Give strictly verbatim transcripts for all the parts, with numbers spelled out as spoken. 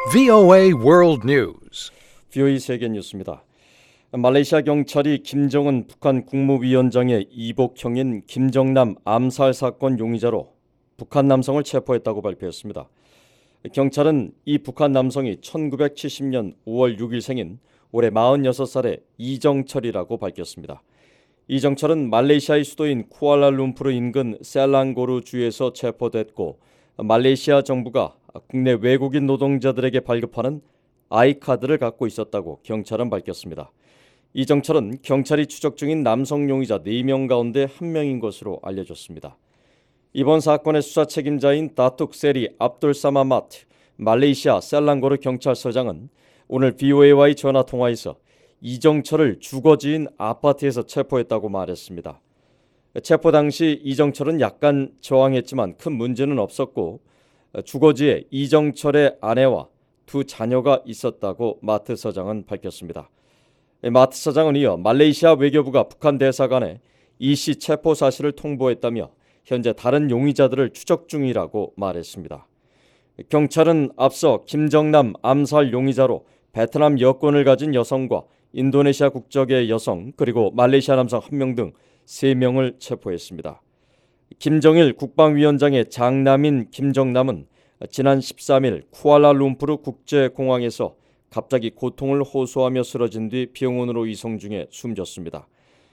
브이오에이 World News. 브이오에이 세계 뉴스입니다. 말레이시아 경찰이 김정은 북한 국무위원장의 이복형인 김정남 암살 사건 용의자로 북한 남성을 체포했다고 발표했습니다. 경찰은 이 북한 남성이 천구백칠십 년 오월 육일 생인 올해 마흔여섯 살의 이정철이라고 밝혔습니다. 이정철은 말레이시아의 수도인 쿠알라룸푸르 인근 셀랑고르 주에서 체포됐고, 말레이시아 정부가 국내 외국인 노동자들에게 발급하는 아이카드를 갖고 있었다고 경찰은 밝혔습니다. 이정철은 경찰이 추적 중인 남성 용의자 네 명 가운데 한 명인 것으로 알려졌습니다. 이번 사건의 수사 책임자인 다툭 세리 압둘 사마마트 말레이시아 셀랑고르 경찰서장은 오늘 브이오에이와의 전화 통화에서 이정철을 주거지인 아파트에서 체포했다고 말했습니다. 체포 당시 이정철은 약간 저항했지만 큰 문제는 없었고, 주거지에 이정철의 아내와 두 자녀가 있었다고 마트 서장은 밝혔습니다. 마트 서장은 이어 말레이시아 외교부가 북한 대사관에 이 씨 체포 사실을 통보했다며 현재 다른 용의자들을 추적 중이라고 말했습니다. 경찰은 앞서 김정남 암살 용의자로 베트남 여권을 가진 여성과 인도네시아 국적의 여성 그리고 말레이시아 남성 한 명 등 세 명을 체포했습니다. 김정일 국방위원장의 장남인 김정남은 지난 십삼일 쿠알라룸푸르 국제공항에서 갑자기 고통을 호소하며 쓰러진 뒤 병원으로 이송 중에 숨졌습니다.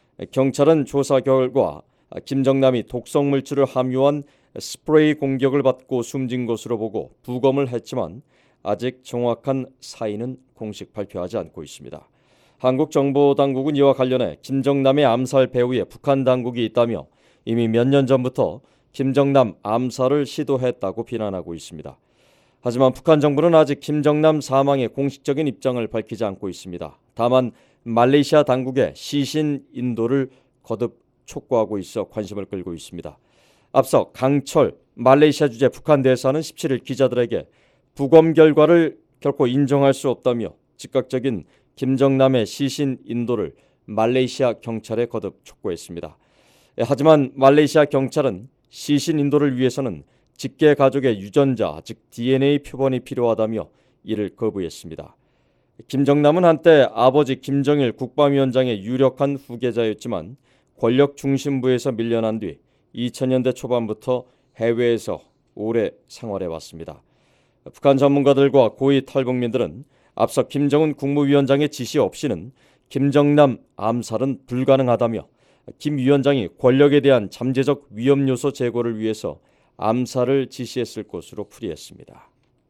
경찰은 조사 결과 김정남이 독성 물질을 함유한 스프레이 공격을 받고 숨진 것으로 보고 부검을 했지만 아직 정확한 사인은 공식 발표하지 않고 있습니다. 한국 정보당국은 이와 관련해 김정남의 암살 배후에 북한 당국이 있다며 이미 몇 년 전부터 김정남 암살을 시도했다고 비난하고 있습니다. 하지만 북한 정부는 아직 김정남 사망의 공식적인 입장을 밝히지 않고 있습니다. 다만 말레이시아 당국의 시신 인도를 거듭 촉구하고 있어 관심을 끌고 있습니다. 앞서 강철 말레이시아 주재 북한 대사는 십칠일 기자들에게 부검 결과를 결코 인정할 수 없다며 즉각적인 김정남의 시신 인도를 말레이시아 경찰에 거듭 촉구했습니다. 하지만 말레이시아 경찰은 시신 인도를 위해서는 직계 가족의 유전자, 즉 디엔에이 표본이 필요하다며 이를 거부했습니다. 김정남은 한때 아버지 김정일 국방위원장의 유력한 후계자였지만 권력 중심부에서 밀려난 뒤 이천 년대 초반부터 해외에서 오래 생활해왔습니다. 북한 전문가들과 고위 탈북민들은 앞서 김정은 국무위원장의 지시 없이는 김정남 암살은 불가능하다며 김 위원장이 권력에 대한 잠재적 위험 요소 제거를 위해서 암살을 지시했을 것으로 풀이했습니다.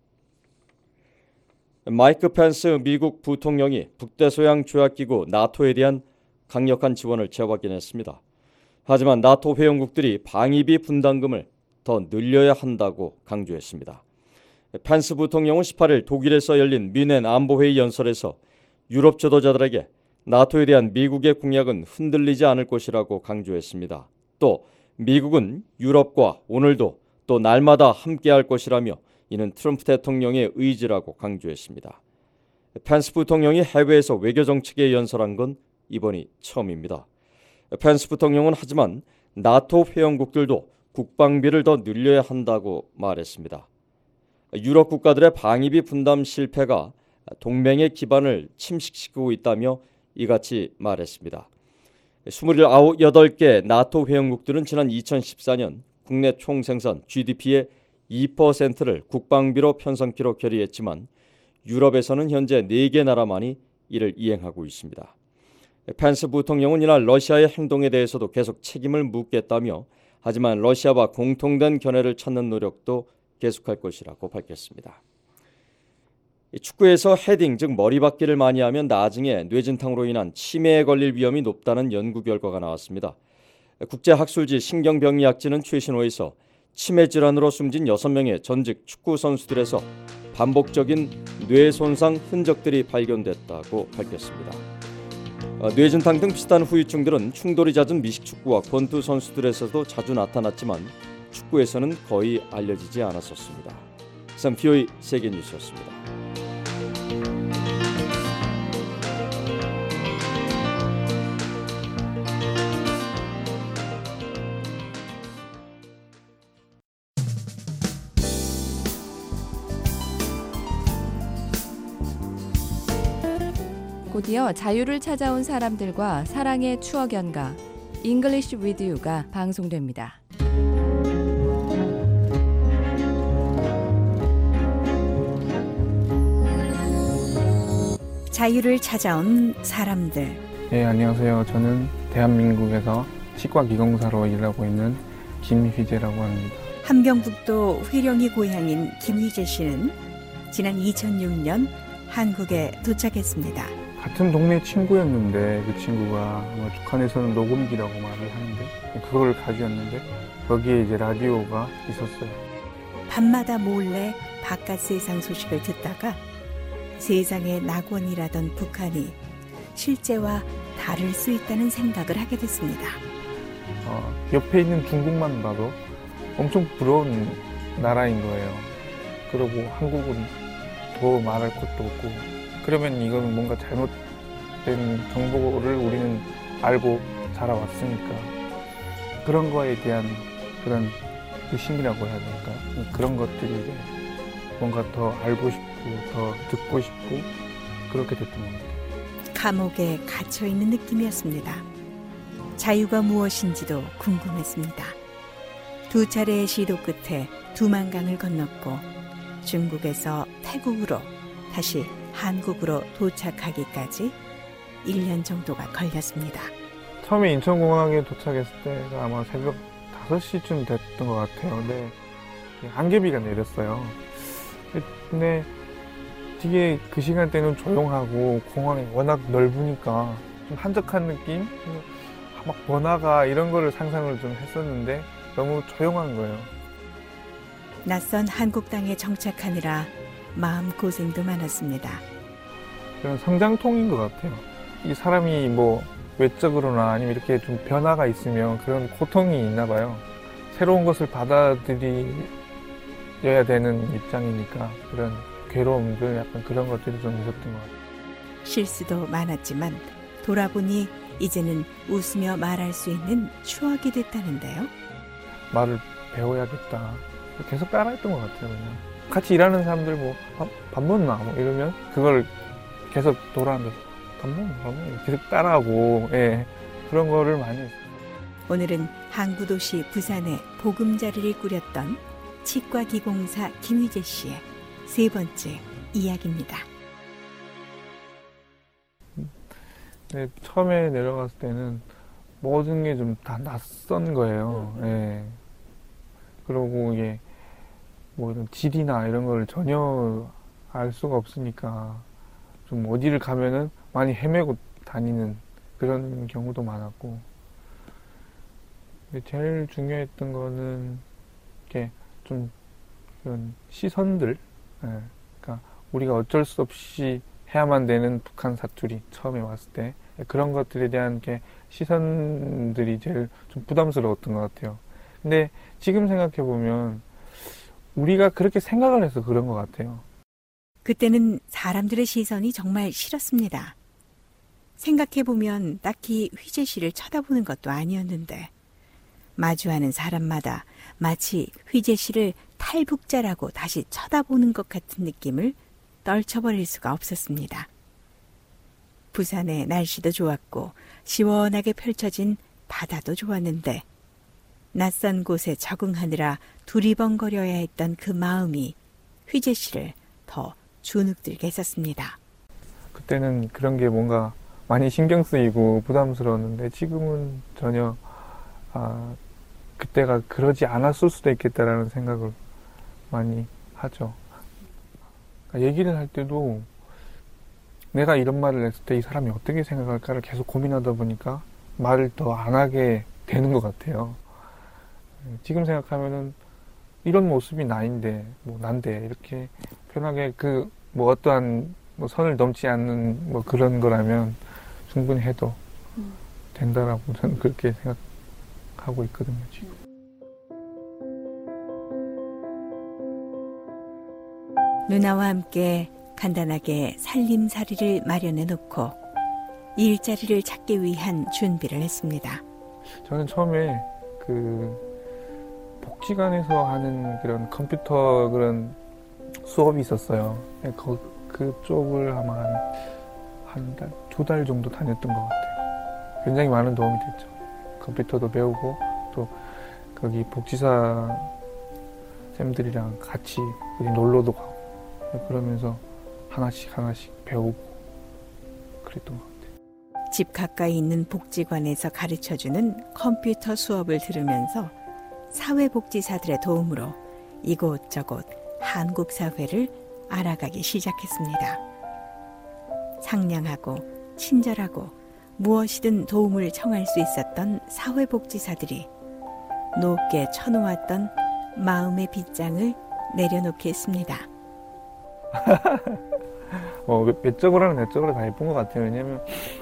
마이크 펜스 미국 부통령이 북대서양 조약기구 나토에 대한 강력한 지원을 재확인했습니다. 하지만 나토 회원국들이 방위비 분담금을 더 늘려야 한다고 강조했습니다. 펜스 부통령은 십팔일 독일에서 열린 뮌헨 안보회의 연설에서 유럽 지도자들에게 나토에 대한 미국의 공약은 흔들리지 않을 것이라고 강조했습니다. 또 미국은 유럽과 오늘도 또 날마다 함께할 것이라며 이는 트럼프 대통령의 의지라고 강조했습니다. 펜스 부통령이 해외에서 외교정책에 연설한 건 이번이 처음입니다. 펜스 부통령은 하지만 나토 회원국들도 국방비를 더 늘려야 한다고 말했습니다. 유럽 국가들의 방위비 분담 실패가 동맹의 기반을 침식시키고 있다며 이같이 말했습니다. 이십팔 개 나토 회원국들은 지난 이천십사 년 국내 총생산 지디피의 이 퍼센트를 국방비로 편성키로 결의했지만 유럽에서는 현재 네 개 나라만이 이를 이행하고 있습니다. 펜스 부통령은 이날 러시아의 행동에 대해서도 계속 책임을 묻겠다며 하지만 러시아와 공통된 견해를 찾는 노력도 계속할 것이라고 밝혔습니다. 축구에서 헤딩, 즉 머리박기를 많이 하면 나중에 뇌진탕으로 인한 치매에 걸릴 위험이 높다는 연구 결과가 나왔습니다. 국제학술지 신경병리학지는 최신호에서 치매 질환으로 숨진 여섯 명의 전직 축구 선수들에서 반복적인 뇌 손상 흔적들이 발견됐다고 밝혔습니다. 뇌진탕 등 비슷한 후유증들은 충돌이 잦은 미식축구와 권투 선수들에서도 자주 나타났지만 축구에서는 거의 알려지지 않았었습니다. 이상 브이오에이 세계뉴스였습니다. 곧이어 자유를 찾아온 사람들과 사랑의 추억 연가 English with You가 방송됩니다. 자유를 찾아온 사람들. 네, 안녕하세요. 저는 대한민국에서 치과기공사로 일하고 있는 김휘재라고 합니다. 함경북도 회령이 고향인 김휘재 씨는 지난 이천육 년 한국에 도착했습니다. 같은 동네 친구였는데 그 친구가 뭐 북한에서는 녹음기라고 말을 하는데 그걸 가져왔는데 거기에 이제 라디오가 있었어요. 밤마다 몰래 바깥 세상 소식을 듣다가 세상의 낙원이라던 북한이 실제와 다를 수 있다는 생각을 하게 됐습니다. 어, 옆에 있는 중국만 봐도 엄청 부러운 나라인 거예요. 그리고 한국은 더 말할 것도 없고 그러면 이건 뭔가 잘못된 정보를 우리는 알고 자라왔으니까 그런 거에 대한 그런 의심이라고 해야 될까? 그런 것들이 이제 뭔가 더 알고 싶고 더 듣고 싶고 그렇게 됐던 것 같아요. 감옥에 갇혀있는 느낌이었습니다. 자유가 무엇인지도 궁금했습니다. 두 차례의 시도 끝에 두만강을 건넜고 중국에서 태국으로 다시 한국으로 도착하기까지 일 년 정도가 걸렸습니다. 처음에 인천공항에 도착했을 때가 아마 새벽 다섯 시쯤 됐던 것 같아요. 근데 안개비가 내렸어요. 근데 되게 그 시간대는 조용하고 공항이 워낙 넓으니까 좀 한적한 느낌? 막 번화가 이런 거를 상상을 좀 했었는데 너무 조용한 거예요. 낯선 한국 땅에 정착하느라 마음고생도 많았습니다. 그런 성장통인 것 같아요. 이 사람이 뭐 외적으로나 아니면 이렇게 좀 변화가 있으면 그런 고통이 있나 봐요. 새로운 것을 받아들여야 되는 입장이니까 그런 괴로움들 약간 그런 것들이 좀 있었던 것 같아요. 실수도 많았지만 돌아보니 이제는 웃으며 말할 수 있는 추억이 됐다는데요. 말을 배워야겠다. 계속 따라했던 것 같아요. 그냥. 같이 일하는 사람들 뭐 밥, 밥 먹나 뭐 이러면 그걸 계속 돌아앉아서 밥 먹나 밥 먹나 계속 따라하고 예, 그런 거를 많이 했어요. 오늘은 항구도시 부산에 보금자리를 꾸렸던 치과기공사 김휘재 씨의 세 번째 이야기입니다. 네, 처음에 내려갔을 때는 모든 게 좀 다 낯선 거예요. 예. 그리고 이게 뭐 이런 지리나 이런 걸 전혀 알 수가 없으니까 좀 어디를 가면은 많이 헤매고 다니는 그런 경우도 많았고. 근데 제일 중요했던 거는 이렇게 좀 그런 시선들. 예. 그러니까 우리가 어쩔 수 없이 해야만 되는 북한 사투리 처음에 왔을 때 그런 것들에 대한 게 시선들이 제일 좀 부담스러웠던 것 같아요. 근데 지금 생각해 보면 우리가 그렇게 생각을 해서 그런 것 같아요. 그때는 사람들의 시선이 정말 싫었습니다. 생각해 보면 딱히 휘재 씨를 쳐다보는 것도 아니었는데 마주하는 사람마다 마치 휘재 씨를 탈북자라고 다시 쳐다보는 것 같은 느낌을 떨쳐버릴 수가 없었습니다. 부산의 날씨도 좋았고 시원하게 펼쳐진 바다도 좋았는데 낯선 곳에 적응하느라 두리번거려야 했던 그 마음이 휘재 씨를 더 주눅들게 했었습니다. 그때는 그런 게 뭔가 많이 신경 쓰이고 부담스러웠는데 지금은 전혀 아, 그때가 그러지 않았을 수도 있겠다라는 생각을 많이 하죠. 얘기를 할 때도 내가 이런 말을 했을 때 이 사람이 어떻게 생각할까를 계속 고민하다 보니까 말을 더 안 하게 되는 것 같아요. 지금 생각하면은 이런 모습이 나인데, 뭐 난데 이렇게 편하게 그 뭐 어떠한 뭐 선을 넘지 않는 뭐 그런 거라면 충분히 해도 된다라고 저는 그렇게 생각하고 있거든요, 지금. 누나와 함께 간단하게 살림살이를 마련해 놓고 일자리를 찾기 위한 준비를 했습니다. 저는 처음에 그 복지관에서 하는 그런 컴퓨터 그런 수업이 있었어요. 그, 그쪽을 아마 한, 한 달, 두 달 정도 다녔던 것 같아요. 굉장히 많은 도움이 됐죠. 컴퓨터도 배우고 또 거기 복지사 쌤들이랑 같이 어디 놀러도 가고 그러면서 하나씩 하나씩 배우고 그랬던 것 같아요. 집 가까이 있는 복지관에서 가르쳐주는 컴퓨터 수업을 들으면서 사회복지사들의 도움으로 이곳저곳 한국 사회를 알아가기 시작했습니다. 상냥하고 친절하고 무엇이든 도움을 청할 수 있었던 사회복지사들이 높게 쳐놓았던 마음의 빗장을 내려놓게 했습니다. 어, 외적으로는 내적으로 다 예쁜 것 같아요. 왜냐면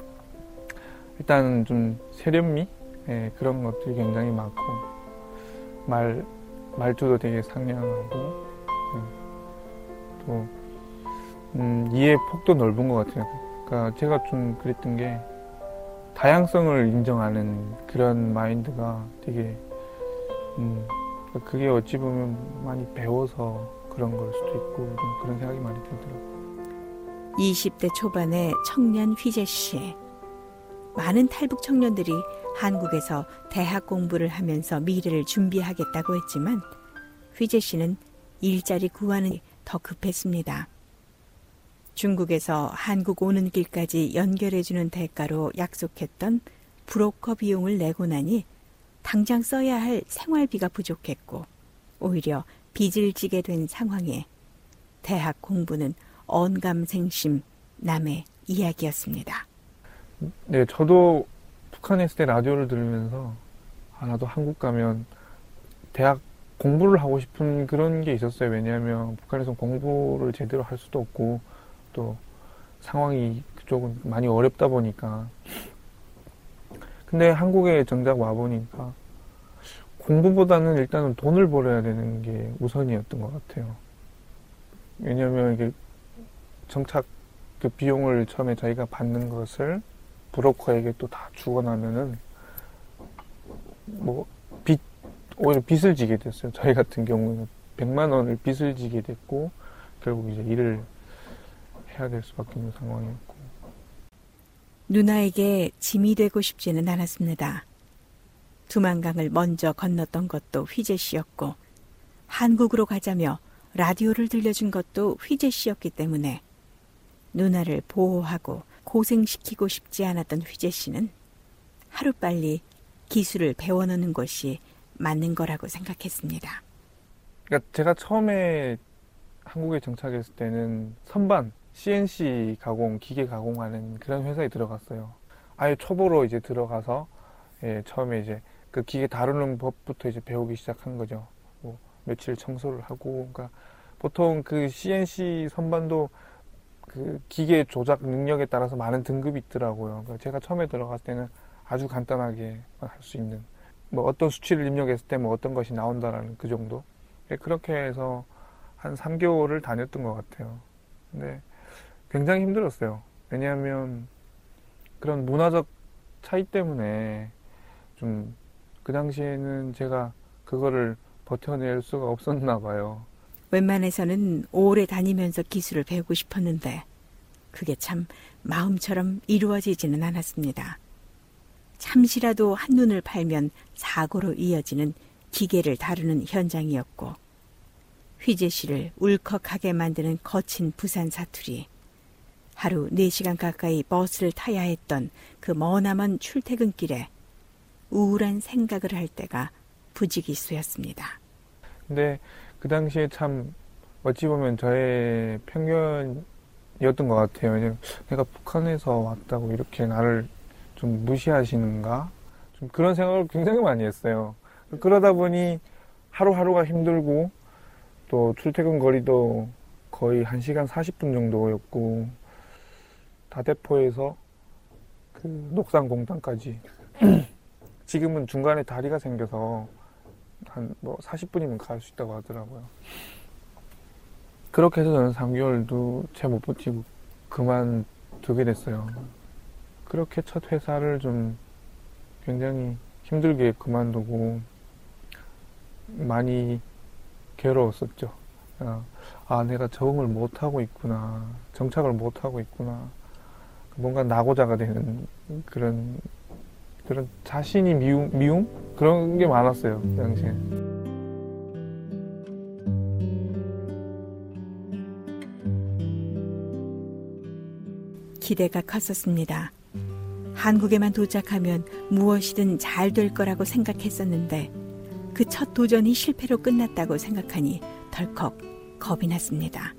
일단 좀 세련미? 예, 그런 것들이 굉장히 많고 말, 말투도 되게 상냥하고 음, 또 음, 이해 폭도 넓은 것 같아요. 그러니까 제가 좀 그랬던 게 다양성을 인정하는 그런 마인드가 되게 음, 그게 어찌 보면 많이 배워서 그런 걸 수도 있고 좀 그런 생각이 많이 들더라고요. 이십 대 초반의 청년 휘재 씨. 많은 탈북 청년들이 한국에서 대학 공부를 하면서 미래를 준비하겠다고 했지만 휘재 씨는 일자리 구하는 더 급했습니다. 중국에서 한국 오는 길까지 연결해주는 대가로 약속했던 브로커 비용을 내고 나니 당장 써야 할 생활비가 부족했고 오히려 빚을 지게 된 상황에 대학 공부는 언감생심 남의 이야기였습니다. 네, 저도 북한에 있을 때 라디오를 들으면서 아, 나도 한국 가면 대학 공부를 하고 싶은 그런 게 있었어요. 왜냐하면 북한에서 공부를 제대로 할 수도 없고 또 상황이 그쪽은 많이 어렵다 보니까. 근데 한국에 정작 와보니까 공부보다는 일단은 돈을 벌어야 되는 게 우선이었던 것 같아요. 왜냐하면 이게 정착 그 비용을 처음에 저희가 받는 것을 브로커에게 또 다 주고 나면은 뭐 빚, 오히려 빚을 지게 됐어요. 저희 같은 경우는 백만 원을 빚을 지게 됐고 결국 이제 일을 해야 될 수밖에 없는 상황이었고. 누나에게 짐이 되고 싶지는 않았습니다. 두만강을 먼저 건넜던 것도 휘재 씨였고 한국으로 가자며 라디오를 들려준 것도 휘재 씨였기 때문에 누나를 보호하고 고생시키고 싶지 않았던 휘재 씨는 하루빨리 기술을 배워놓는 것이 맞는 거라고 생각했습니다. 그러니까 제가 처음에 한국에 정착했을 때는 선반, 씨엔씨 가공, 기계 가공하는 그런 회사에 들어갔어요. 아예 초보로 이제 들어가서 예, 처음에 이제 그 기계 다루는 법부터 이제 배우기 시작한 거죠. 뭐 며칠 청소를 하고, 그러니까 보통 그 씨엔씨 선반도 그 기계 조작 능력에 따라서 많은 등급이 있더라고요. 그러니까 제가 처음에 들어갔을 때는 아주 간단하게 할 수 있는, 뭐 어떤 수치를 입력했을 때 뭐 어떤 것이 나온다라는 그 정도. 그렇게 해서 한 삼 개월을 다녔던 것 같아요. 근데 굉장히 힘들었어요. 왜냐하면 그런 문화적 차이 때문에 좀 그 당시에는 제가 그거를 버텨낼 수가 없었나 봐요. 웬만해서는 오래 다니면서 기술을 배우고 싶었는데 그게 참 마음처럼 이루어지지는 않았습니다. 잠시라도 한눈을 팔면 사고로 이어지는 기계를 다루는 현장이었고 휘재 씨를 울컥하게 만드는 거친 부산 사투리, 하루 네 시간 가까이 버스를 타야 했던 그 머나먼 출퇴근길에 우울한 생각을 할 때가 부지기수였습니다. 근데 그 당시에 참 어찌 보면 저의 편견이었던 것 같아요. 왜냐면 내가 북한에서 왔다고 이렇게 나를 좀 무시하시는가? 좀 그런 생각을 굉장히 많이 했어요. 그러다 보니 하루하루가 힘들고 또 출퇴근 거리도 거의 한 시간 사십 분 정도였고 다대포에서 그 녹산공단까지 지금은 중간에 다리가 생겨서 한 뭐 사십 분이면 갈 수 있다고 하더라고요. 그렇게 해서 저는 삼 개월도 채 못 버티고 그만두게 됐어요. 그렇게 첫 회사를 좀 굉장히 힘들게 그만두고 많이 괴로웠었죠. 아, 내가 적응을 못하고 있구나. 정착을 못하고 있구나. 뭔가 낙오자가 되는 그런 그런 자신이 미움, 미움? 그런 게 많았어요, 그 당시에. 기대가 컸었습니다. 한국에만 도착하면 무엇이든 잘 될 거라고 생각했었는데 그 첫 도전이 실패로 끝났다고 생각하니 덜컥 겁이 났습니다.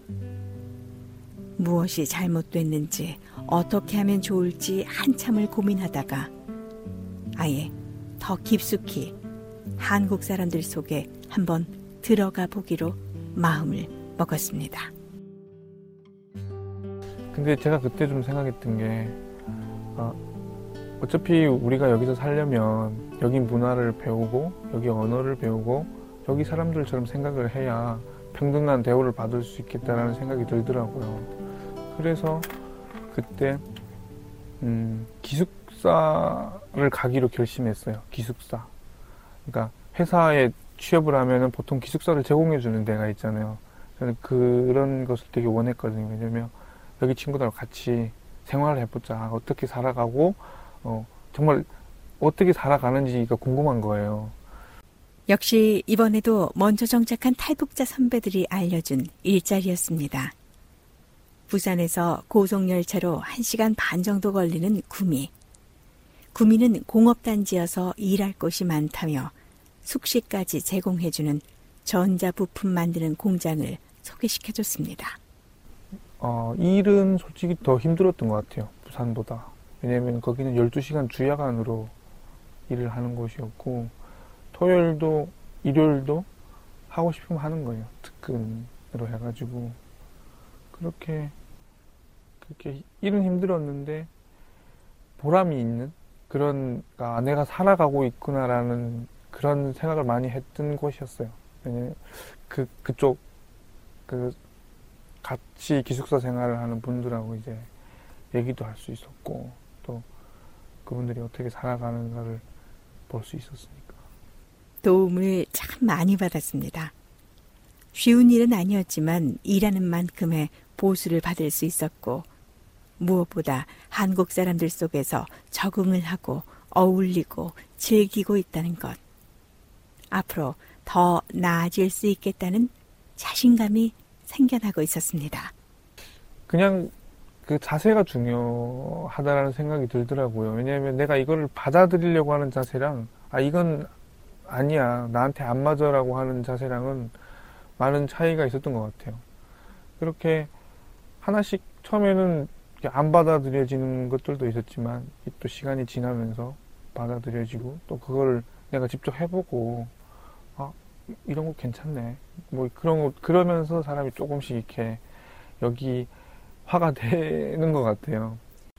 무엇이 잘못됐는지 어떻게 하면 좋을지 한참을 고민하다가 아예 더 깊숙이 한국 사람들 속에 한번 들어가 보기로 마음을 먹었습니다. 근데 제가 그때 좀 생각했던 게 어, 어차피 우리가 여기서 살려면 여기 문화를 배우고 여기 언어를 배우고 여기 사람들처럼 생각을 해야 평등한 대우를 받을 수 있겠다라는 생각이 들더라고요. 그래서 그때 음, 기숙사를 가기로 결심했어요. 기숙사. 그러니까 회사에 취업을 하면은 보통 기숙사를 제공해 주는 데가 있잖아요. 저는 그런 것을 되게 원했거든요. 왜냐면 여기 친구들하고 같이 생활을 해보자. 어떻게 살아가고 어, 정말 어떻게 살아가는지가 궁금한 거예요. 역시 이번에도 먼저 정착한 탈북자 선배들이 알려준 일자리였습니다. 부산에서 고속열차로 한 시간 반 정도 걸리는 구미. 구미는 공업단지여서 일할 곳이 많다며 숙식까지 제공해주는 전자부품 만드는 공장을 소개시켜줬습니다. 어, 일은 솔직히 더 힘들었던 것 같아요. 부산보다. 왜냐면 거기는 열두 시간 주야간으로 일을 하는 곳이었고 토요일도 일요일도 하고 싶으면 하는 거예요. 특근으로 해가지고 그렇게 그렇게 일은 힘들었는데 보람이 있는 그런 아, 내가 살아가고 있구나라는 그런 생각을 많이 했던 곳이었어요. 왜냐면 그 그쪽 그 같이 기숙사 생활을 하는 분들하고 이제 얘기도 할 수 있었고 또 그분들이 어떻게 살아가는가를 볼 수 있었으니까. 도움을 참 많이 받았습니다. 쉬운 일은 아니었지만 일하는 만큼의 보수를 받을 수 있었고 무엇보다 한국 사람들 속에서 적응을 하고 어울리고 즐기고 있다는 것. 앞으로 더 나아질 수 있겠다는 자신감이 생겨나고 있었습니다. 그냥 그 자세가 중요하다라는 생각이 들더라고요. 왜냐하면 내가 이거를 받아들이려고 하는 자세랑 아 이건 아니야 나한테 안 맞아라고 하는 자세랑은 많은 차이가 있었던 것 같아요. 그렇게 하나씩 처음에는 안 받아들여지는 것들도 있었지만 또 시간이 지나면서 받아들여지고 또 그걸 내가 직접 해보고 아 이런 거 괜찮네 뭐 그런 거 그러면서 사람이 조금씩 이렇게 여기 화가 되는 것 같아요.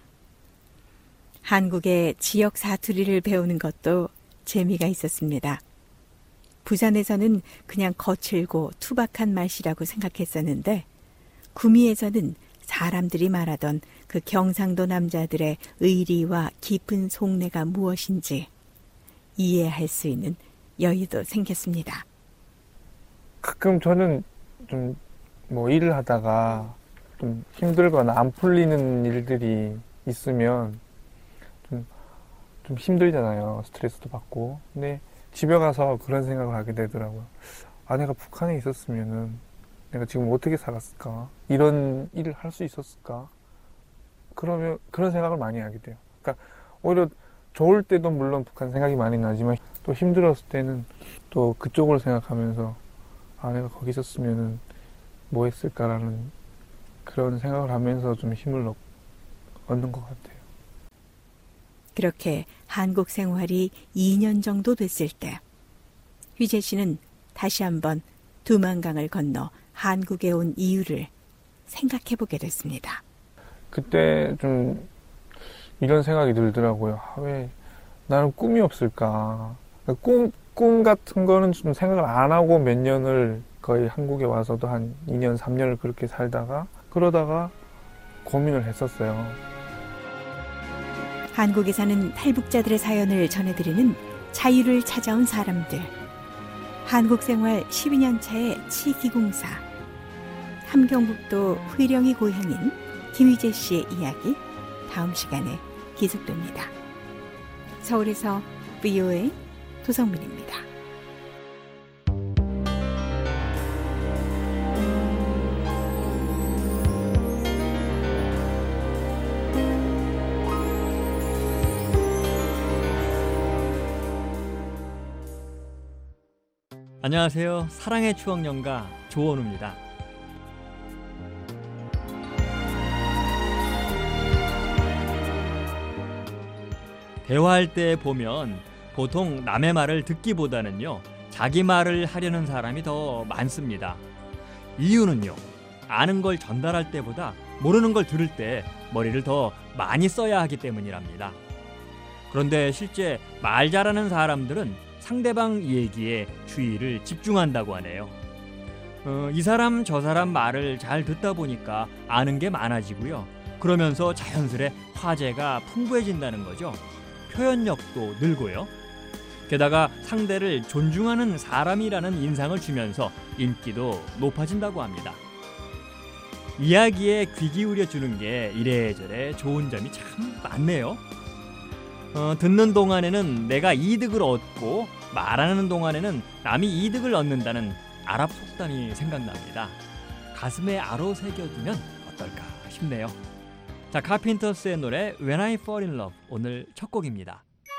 한국의 지역 사투리를 배우는 것도 재미가 있었습니다. 부산에서는 그냥 거칠고 투박한 말씨라고 생각했었는데 구미에서는 사람들이 말하던 그 경상도 남자들의 의리와 깊은 속내가 무엇인지 이해할 수 있는 여유도 생겼습니다. 가끔 저는 좀 뭐 일을 하다가 좀 힘들거나 안 풀리는 일들이 있으면 좀, 좀 힘들잖아요. 스트레스도 받고. 근데 집에 가서 그런 생각을 하게 되더라고요. 아, 내가 북한에 있었으면은 내가 지금 어떻게 살았을까? 이런 일을 할 수 있었을까? 그러면 그런 생각을 많이 하게 돼요. 그러니까 오히려 좋을 때도 물론 북한 생각이 많이 나지만 또 힘들었을 때는 또 그쪽을 생각하면서 아, 내가 거기 있었으면은 뭐 했을까라는 그런 생각을 하면서 좀 힘을 얻는 것 같아요. 그렇게 한국 생활이 이 년 정도 됐을 때 휘재 씨는 다시 한번 두만강을 건너 한국에 온 이유를 생각해보게 됐습니다. 그때 좀 이런 생각이 들더라고요. 아, 왜 나는 꿈이 없을까? 꿈, 꿈 같은 거는 좀 생각을 안 하고 몇 년을 거의 한국에 와서도 한 이 년, 삼 년을 그렇게 살다가 그러다가 고민을 했었어요. 한국에 사는 탈북자들의 사연을 전해드리는 자유를 찾아온 사람들. 한국 생활 십이 년 차의 치기공사. 함경북도 의령이 고향인 김휘재 씨의 이야기 다음 시간에 계속됩니다. 서울에서 브이오에이 도성민입니다. 안녕하세요. 사랑의 추억 연가 조원우입니다. 대화할 때 보면 보통 남의 말을 듣기보다는요, 자기 말을 하려는 사람이 더 많습니다. 이유는요, 아는 걸 전달할 때보다 모르는 걸 들을 때 머리를 더 많이 써야 하기 때문이랍니다. 그런데 실제 말 잘하는 사람들은 상대방 얘기에 주의를 집중한다고 하네요. 어, 이 사람 저 사람 말을 잘 듣다 보니까 아는 게 많아지고요. 그러면서 자연스레 화제가 풍부해진다는 거죠. 표현력도 늘고요. 게다가 상대를 존중하는 사람이라는 인상을 주면서 인기도 높아진다고 합니다. 이야기에 귀 기울여 주는 게 이래저래 좋은 점이 참 많네요. 어, 듣는 동안에는 내가 이득을 얻고 말하는 동안에는 남이 이득을 얻는다는 아랍 속담이 생각납니다. 가슴에 아로 새겨두면 어떨까 싶네요. 자, 카펜터스의 노래 When I Fall in Love, 오늘 첫 곡입니다.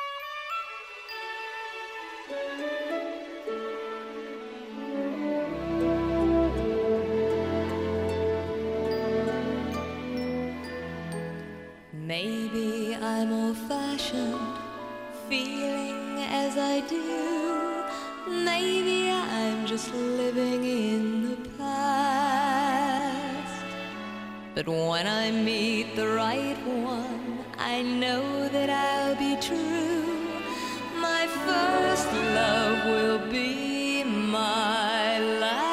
Maybe I'm old-fashioned, feeling as I do. Maybe I'm just living in the past. But when I meet the right one, I know that I'll be true. My first love will be my last.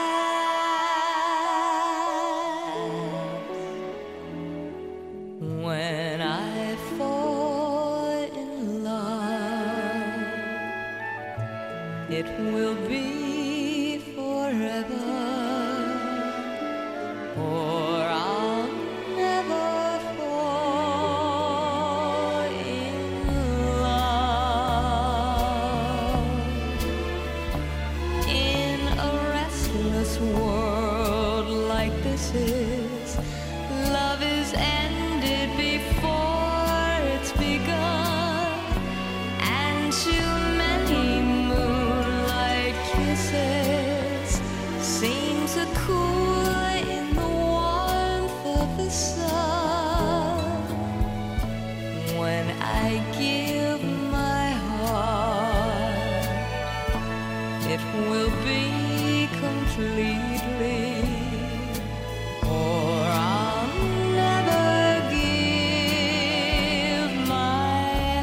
When I fall in love, it will be forever, or I'll never fall in love. In a restless world like this is, love is ended before it's begun, and too many moonlight kisses seem to cool in the warmth of the sun. When I give my heart, it will be completely, or I'll never give my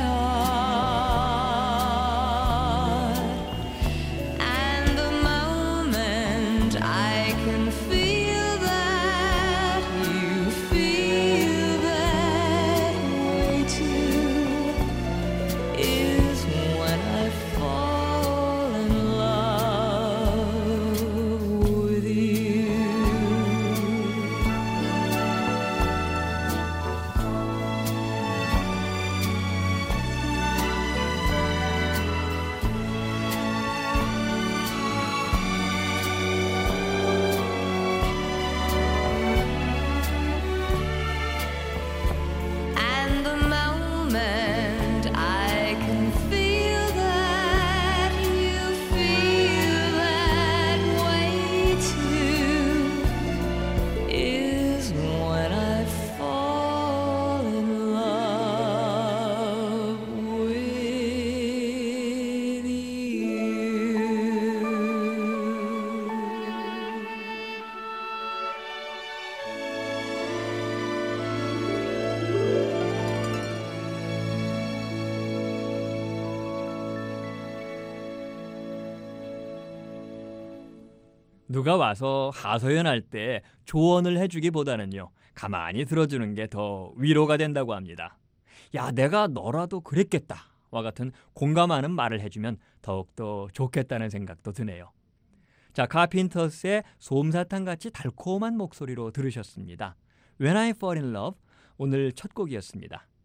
heart. And the moment I can feel that you feel that way too, is when I fall in love with you. And the moment I can feel that you feel that way too, is when I fall in love with you. 누가 와서 하소연할 때 조언을 해주기보다는요, 가만히 들어주는 게 더 위로가 된다고 합니다. 야, 내가 너라도 그랬겠다 와 같은 공감하는 말을 해주면 더욱더 좋겠다는 생각도 드네요. 자, 카펜터스의 솜사탕같이 달콤한 목소리로 들으셨습니다. When I Fall in Love, 오늘 첫 곡이었습니다.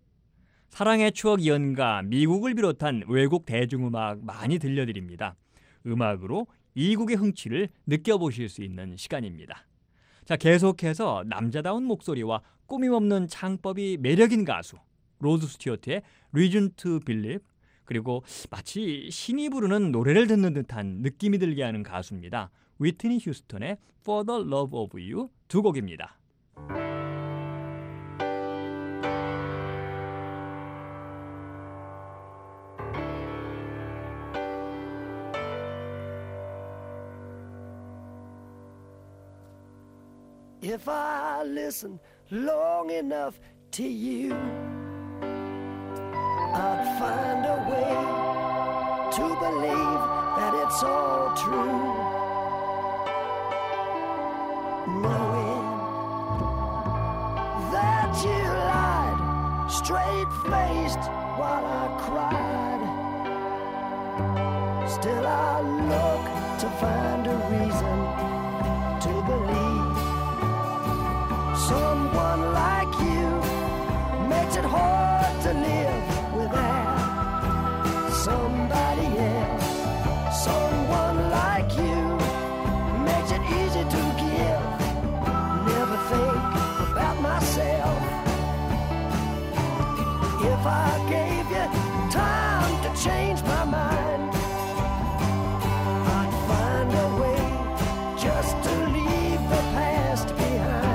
사랑의 추억 연가 미국을 비롯한 외국 대중음악 많이 들려드립니다. 음악으로 이국의 흥취를 느껴보실 수 있는 시간입니다. 자, 계속해서 남자다운 목소리와 꾸밈없는 창법이 매력인 가수 로드 스튜어트의 Reason to Believe, 그리고 마치 신이 부르는 노래를 듣는 듯한 느낌이 들게 하는 가수입니다. 위트니 휴스턴의 For the Love of You 두 곡입니다. If I listen long enough to you, I'd find a way to believe that it's all true. Knowing that you lied straight-faced while I cried, still I look to find a reason to believe. Someone like you makes it hard to live without somebody else. Someone like you makes it easy to give. Never think about myself. If I gave you time to change my mind, I'd find a way just to leave the past behind.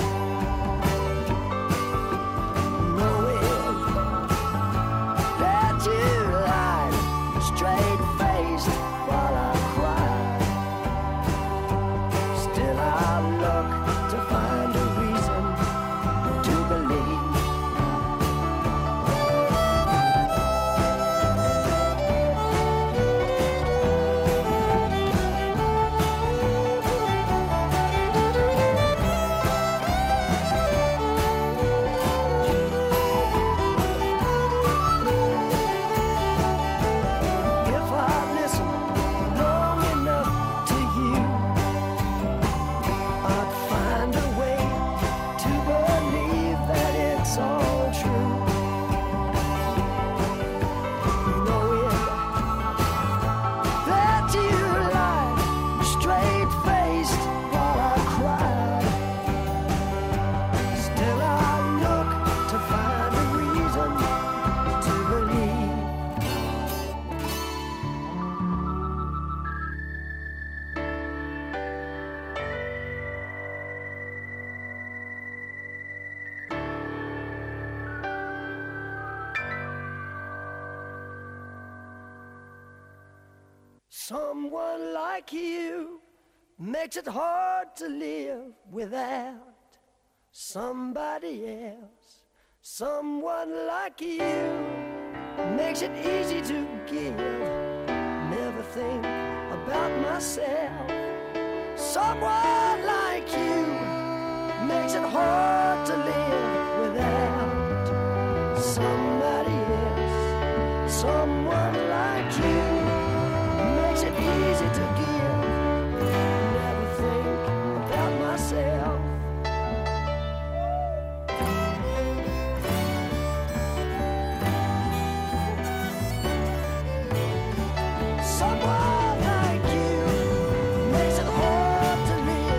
Someone like you makes it hard to live without somebody else. Someone like you makes it easy to give. Never think about myself. Someone like you makes it hard to live without somebody else. Someone like you makes it easy to give. Never think about myself. Someone like you makes it hard to live.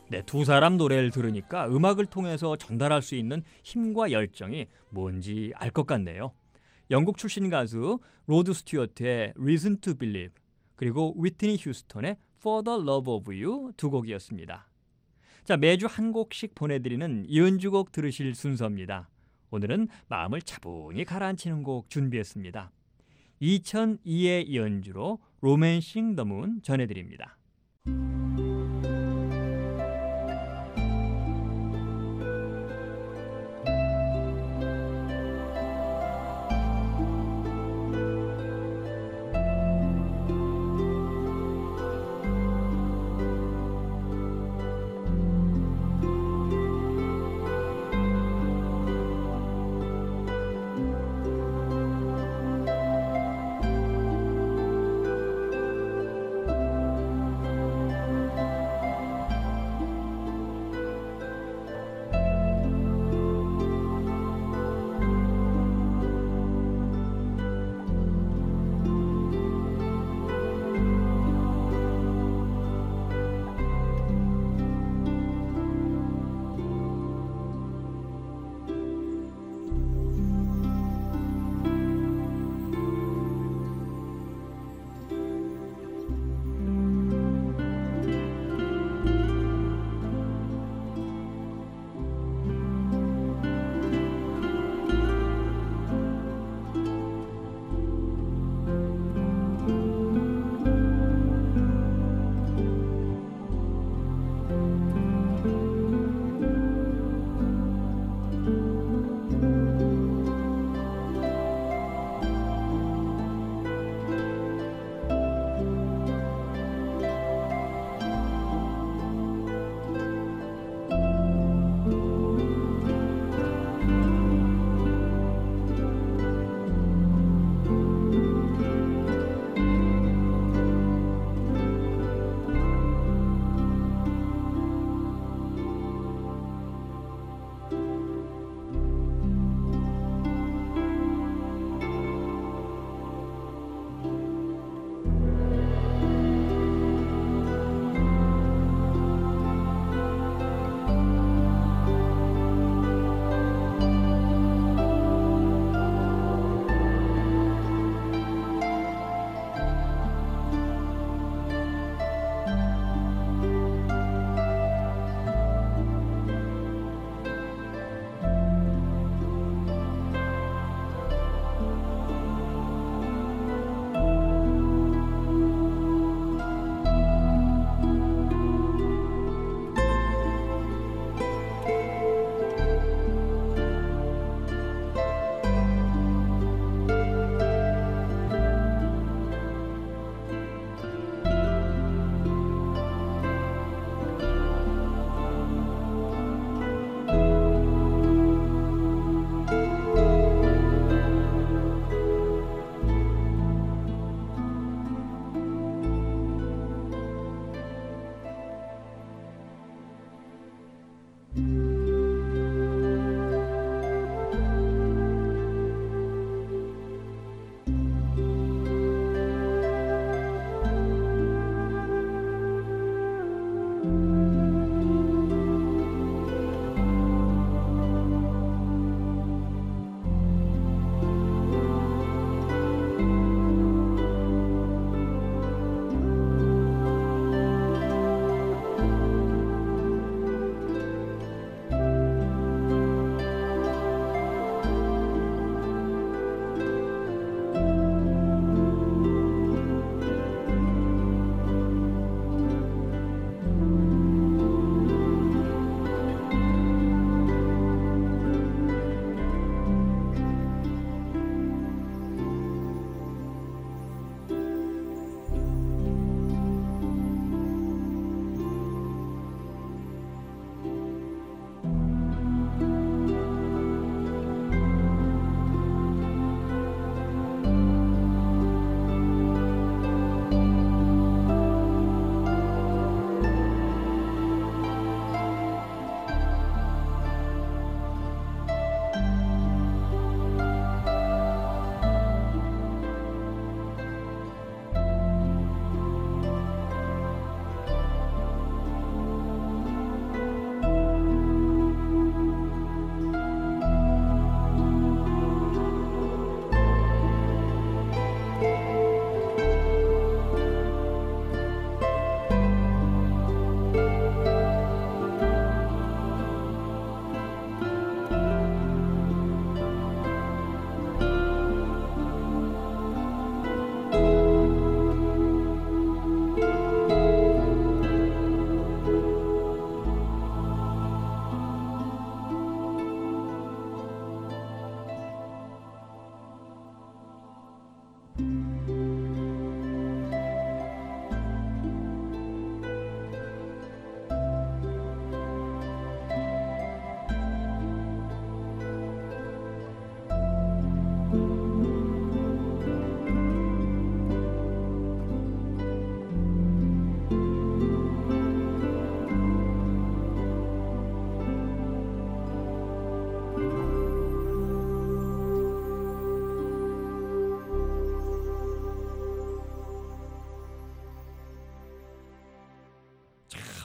네, 두 사람 노래를 들으니까 음악을 통해서 전달할 수 있는 힘과 열정이 뭔지 알 것 같네요. 영국 출신 가수 로드 스튜어트의 Reason to Believe 그리고 위트니 휴스턴의 For the Love of You 두 곡이었습니다. 자, 매주 한 곡씩 보내드리는 연주곡 들으실 순서입니다. 오늘은 마음을 차분히 가라앉히는 곡 준비했습니다. 이천이의 연주로 Romancing the Moon 전해드립니다.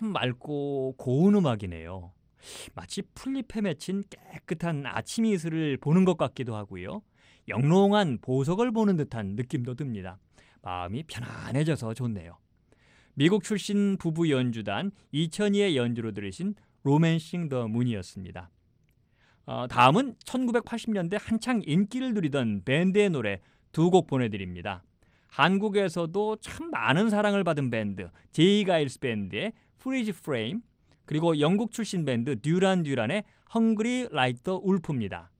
참 맑고 고운 음악이네요. 마치 풀잎에 맺힌 깨끗한 아침 이슬을 보는 것 같기도 하고요. 영롱한 보석을 보는 듯한 느낌도 듭니다. 마음이 편안해져서 좋네요. 미국 출신 부부 연주단 이천이의 연주로 들으신 로맨싱 더 문이었습니다. 어, 다음은 천구백팔십 년대 한창 인기를 누리던 밴드의 노래 두 곡 보내드립니다. 한국에서도 참 많은 사랑을 받은 밴드 제이 가일스 밴드의 Freeze Frame, 그리고 영국 출신 밴드 듀란 듀란의 Hungry Like the Wolf입니다.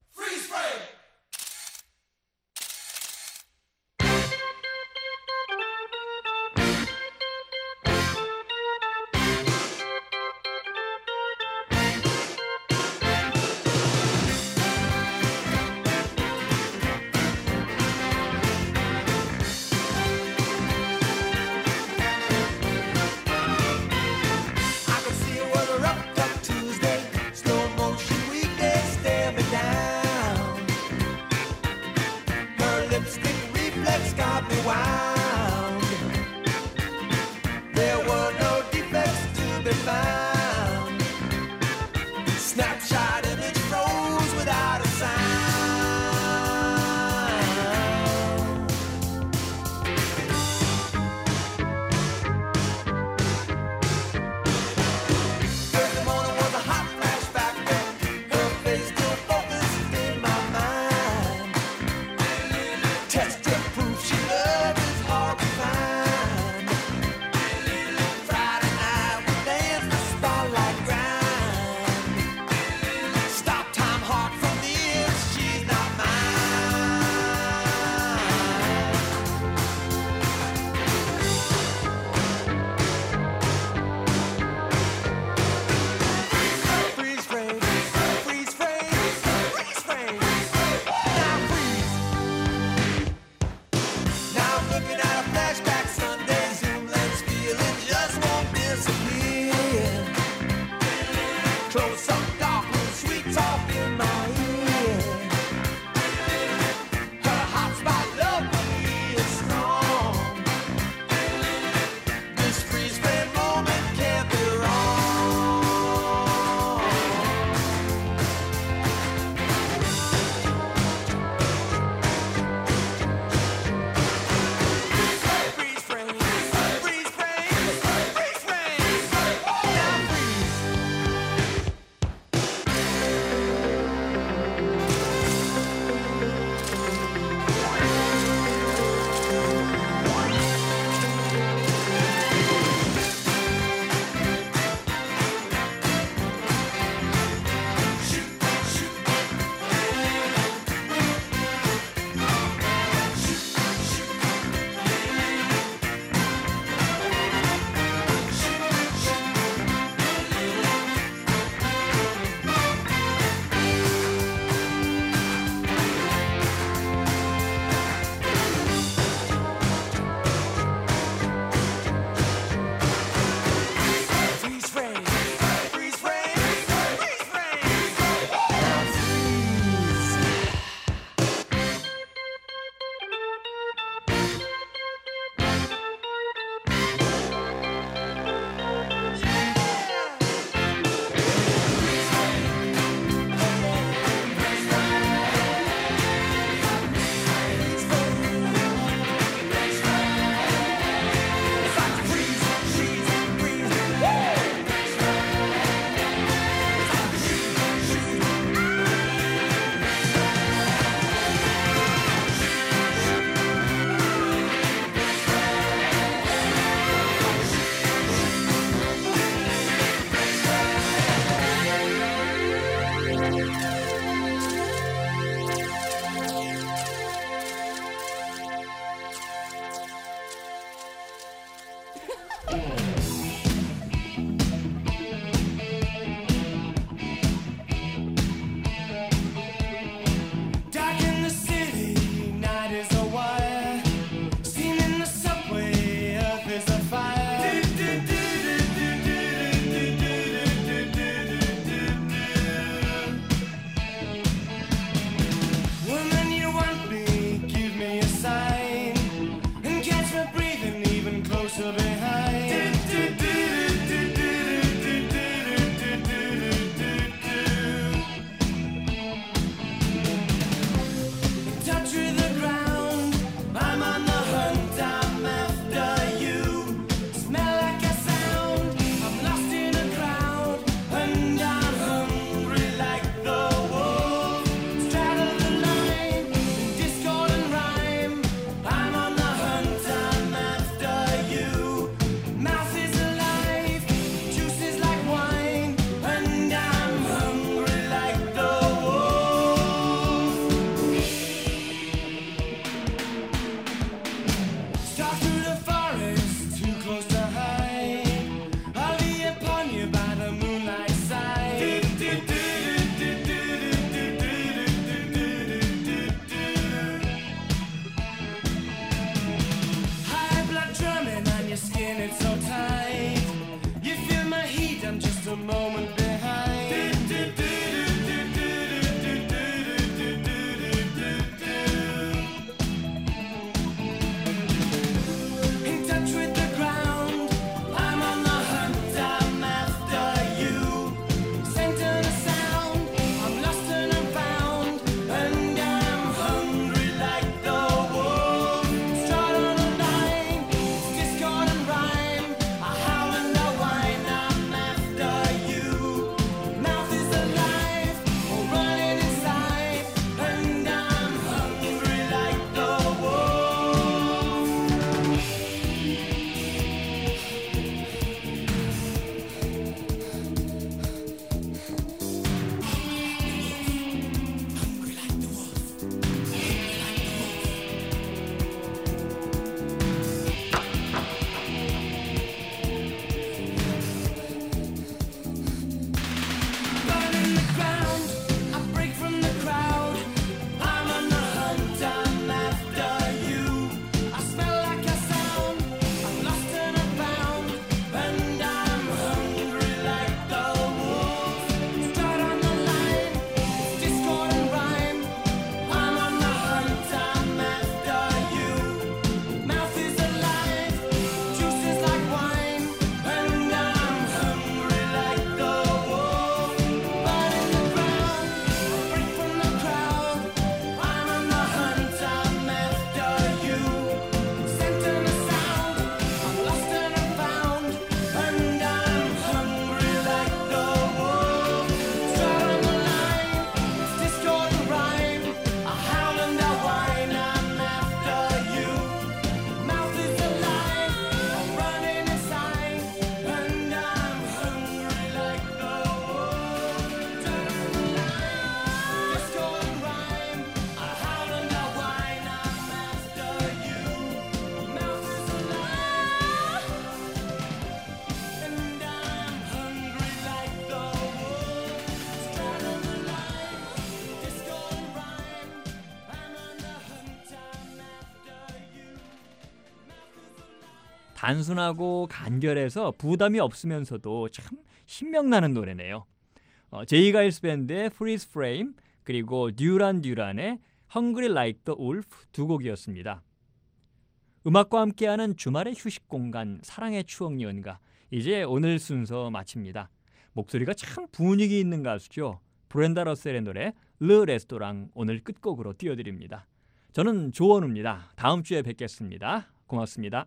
단순하고 간결해서 부담이 없으면서도 참 신명나는 노래네요. 어, 제이 가일스 밴드의 Freeze Frame 그리고 듀란 듀란의 Hungry Like the Wolf 두 곡이었습니다. 음악과 함께하는 주말의 휴식 공간 사랑의 추억 여행가 이제 오늘 순서 마칩니다. 목소리가 참 분위기 있는 가수죠. 브렌다 러셀의 노래 르 레스토랑 오늘 끝곡으로 띄워드립니다. 저는 조원우입니다. 다음 주에 뵙겠습니다. 고맙습니다.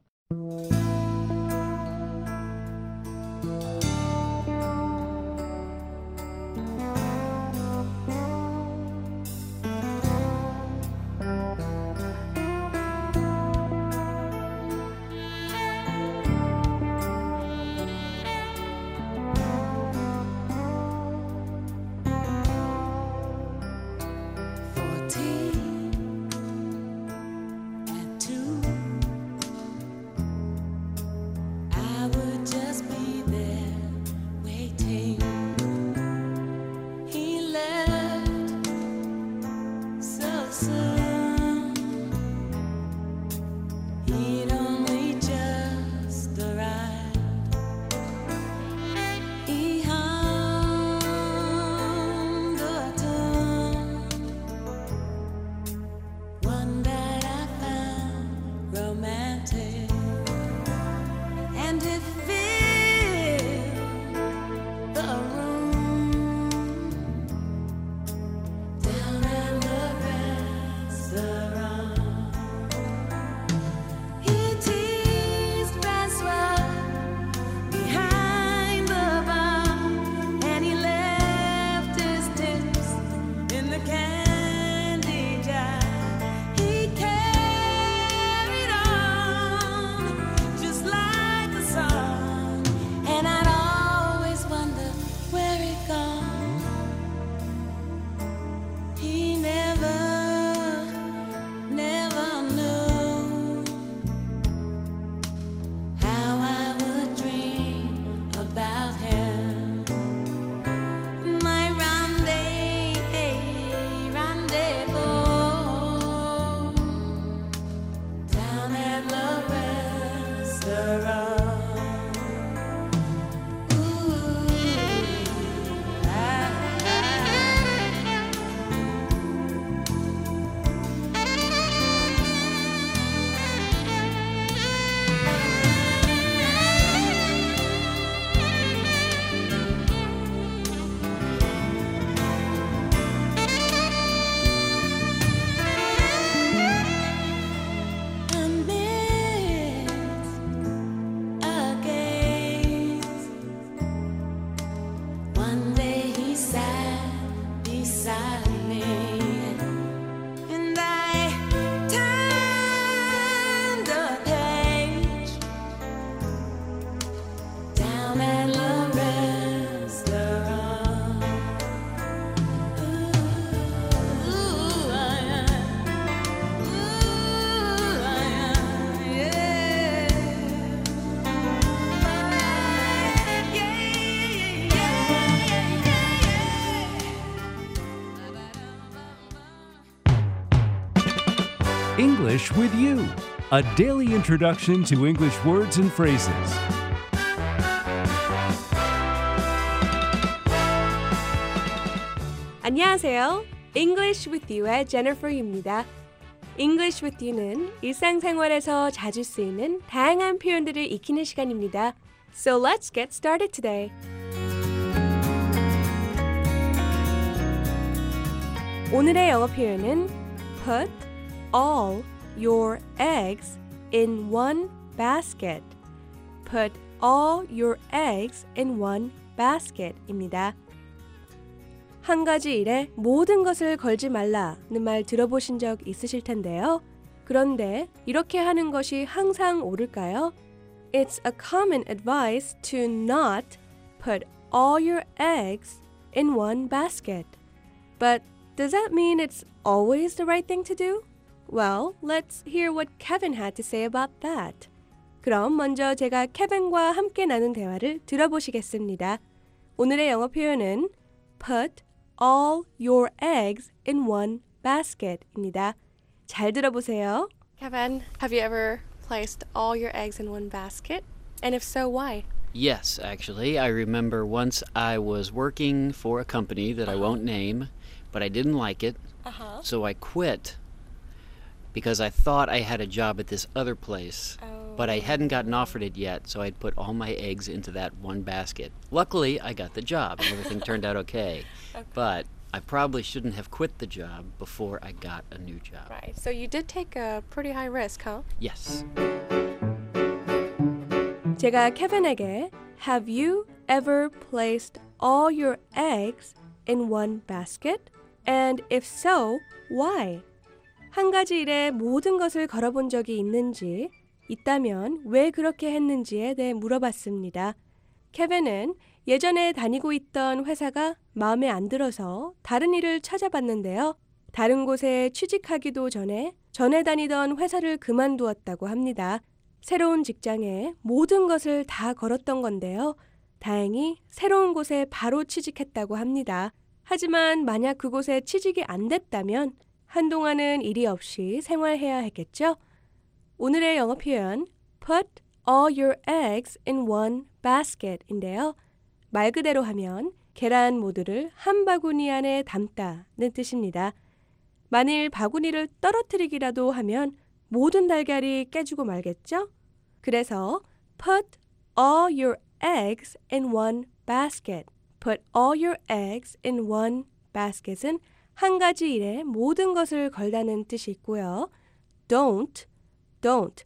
English with You, a daily introduction to English words and phrases. 안녕하세요. English with You의 Jennifer입니다. English with You는 일상생활에서 자주 쓰이는 다양한 표현들을 익히는 시간입니다. So let's get started today. 오늘의 영어 표현은 put all your eggs in one basket. Put all your eggs in one basket입니다. 한 가지 일에 모든 것을 걸지 말라는 말 들어보신 적 있으실 텐데요. 그런데 이렇게 하는 것이 항상 옳을까요? It's a common advice to not put all your eggs in one basket. But does that mean it's always the right thing to do? Well, let's hear what Kevin had to say about that. 그럼 먼저 제가 케빈과 함께 나눈 대화를 들어보시겠습니다. 오늘의 영어 표현은 put all your eggs in one basket입니다. 잘 들어보세요. Kevin, have you ever placed all your eggs in one basket? And if so, why? Yes, actually. I remember once I was working for a company that I won't name, but I didn't like it, Uh-huh. so I quit because I thought I had a job at this other place, Oh. but I hadn't gotten offered it yet, so I'd put all my eggs into that one basket. Luckily, I got the job and everything turned out okay, Okay. but I probably shouldn't have quit the job before I got a new job. Right. So you did take a pretty high risk, huh? Yes. 제가 케빈에게 Have you ever placed all your eggs in one basket? And if so, why? 한 가지 일에 모든 것을 걸어본 적이 있는지, 있다면 왜 그렇게 했는지에 대해 물어봤습니다. 케빈은 예전에 다니고 있던 회사가 마음에 안 들어서 다른 일을 찾아봤는데요. 다른 곳에 취직하기도 전에 전에 다니던 회사를 그만두었다고 합니다. 새로운 직장에 모든 것을 다 걸었던 건데요. 다행히 새로운 곳에 바로 취직했다고 합니다. 하지만 만약 그곳에 취직이 안 됐다면 한동안은 일이 없이 생활해야 했겠죠? 오늘의 영어 표현 Put all your eggs in one basket인데요. 말 그대로 하면 계란 모두를 한 바구니 안에 담다는 뜻입니다. 만일 바구니를 떨어뜨리기라도 하면 모든 달걀이 깨지고 말겠죠? 그래서 put all your eggs in one basket. Put all your eggs in one basket은 한 가지 일에 모든 것을 걸다는 뜻이 있고요. Don't, don't,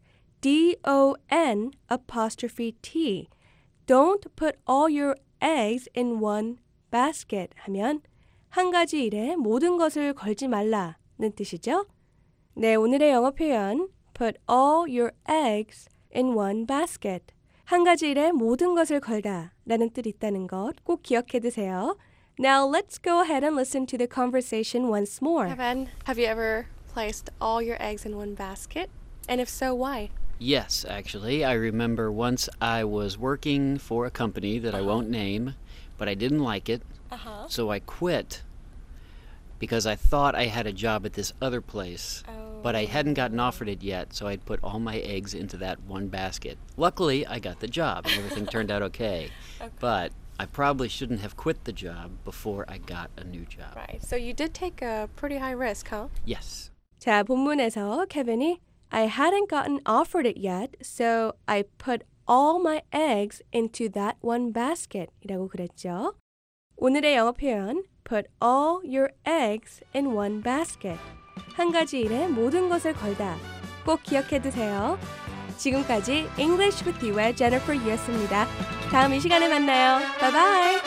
D-O-N apostrophe T. Don't put all your eggs in one basket 하면 한 가지 일에 모든 것을 걸지 말라는 뜻이죠. 네, 오늘의 영어 표현 Put all your eggs in one basket. 한 가지 일에 모든 것을 걸다 라는 뜻이 있다는 것 꼭 기억해 두세요. Now let's go ahead and listen to the conversation once more. Kevin, have you ever placed all your eggs in one basket? And if so, why? Yes, actually. I remember once I was working for a company that I won't name, but I didn't like it, Uh-huh. so I quit because I thought I had a job at this other place, Oh. but I hadn't gotten offered it yet, so I'd put all my eggs into that one basket. Luckily, I got the job and everything turned out okay, Okay. but I probably shouldn't have quit the job before I got a new job. Right. So you did take a pretty high risk, huh? Yes. 자, 본문에서 케빈이 I hadn't gotten offered it yet, so I put all my eggs into that one basket 이라고 그랬죠. 오늘의 영어 표현 Put all your eggs in one basket. 한 가지 일에 모든 것을 걸다. 꼭 기억해 두세요. 지금까지 English with You의 Jennifer Yu였습니다. 다음 이 시간에 만나요. Bye bye.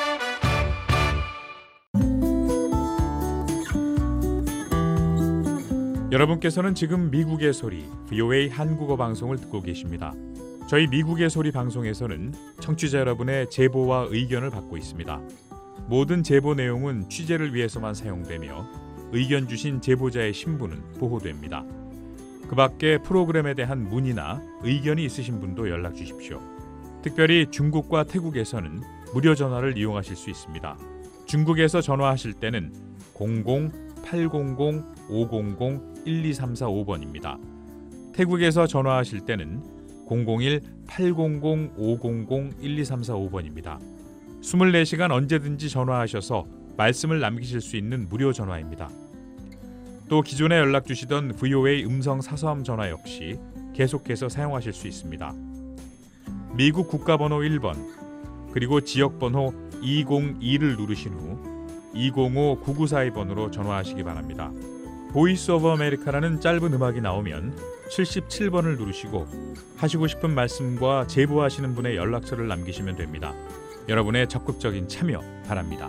여러분께서는 지금 미국의 소리 브이오에이 한국어 방송을 듣고 계십니다. 저희 미국의 소리 방송에서는 청취자 여러분의 제보와 의견을 받고 있습니다. 모든 제보 내용은 취재를 위해서만 사용되며 의견 주신 제보자의 신분은 보호됩니다. 그 밖에 프로그램에 대한 문의나 의견이 있으신 분도 연락 주십시오. 특별히 중국과 태국에서는 무료 전화를 이용하실 수 있습니다. 중국에서 전화하실 때는 공공 팔공공 오공공 일이삼사오 번입니다. 태국에서 전화하실 때는 공공일 팔공공 오공공 일이삼사오 번입니다. 이십사 시간 언제든지 전화하셔서 말씀을 남기실 수 있는 무료 전화입니다. 또 기존에 연락 주시던 브이오에이 음성 사서함 전화 역시 계속해서 사용하실 수 있습니다. 미국 국가번호 일 번 그리고 지역번호 이공이를 누르신 후 이공오 구구사이 번으로 전화하시기 바랍니다. 보이스 오브 아메리카라는 짧은 음악이 나오면 칠십칠 번을 누르시고 하시고 싶은 말씀과 제보하시는 분의 연락처를 남기시면 됩니다. 여러분의 적극적인 참여 바랍니다.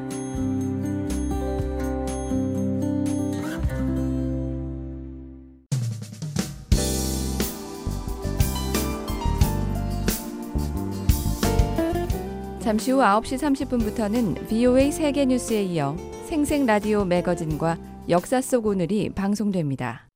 잠시 후 아홉 시 삼십 분부터는 브이오에이 세계 뉴스에 이어 생생 라디오 매거진과 역사 속 오늘이 방송됩니다.